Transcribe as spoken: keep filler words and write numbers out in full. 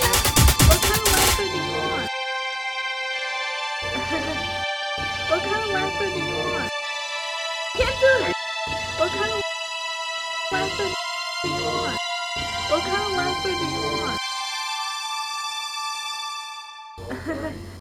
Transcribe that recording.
What kind of monster do you want? What kind of monster do you want? Can't do it! What kind of monster do you want? What kind of monster do you want?